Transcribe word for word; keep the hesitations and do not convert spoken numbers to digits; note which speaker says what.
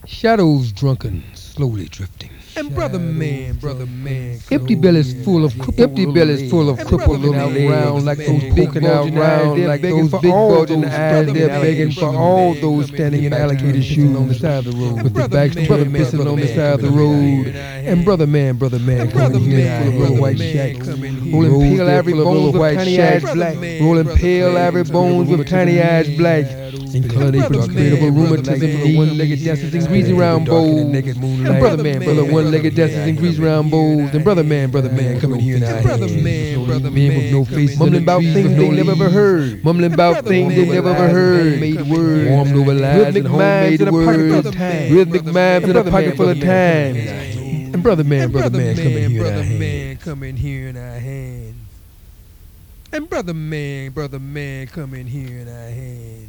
Speaker 1: Shadows drunken, slowly drifting.
Speaker 2: And brother man, brother man,
Speaker 1: Empty bellies full of empty bellies full of crippled little round like those poking out round like those big bulging eyes. They're begging for all those standing in alligator shoes on the side of the road with the backs brother pissing on the side of the road. And brother man, brother man, coming here full of little white shacks, rolling pale ivory bones with tiny eyes black, rolling pale ivory bones with tiny eyes black. In color they produce creative rheumatism for the one-legged dancers in greasy round bowls. And brother man, brother one-legged dancers in greasy round bowls. And brother man, brother man, coming here now. Brother man, brother man with no face, mumbling about things they never ever heard. Mumbling about things they never ever heard. Made words, warmed over lies and homemade words. Rhythmic mimes in a pocket full of time. And brother man, brother man, coming here now. Man, coming here in our hands. And brother man, brother man, coming here in our hands.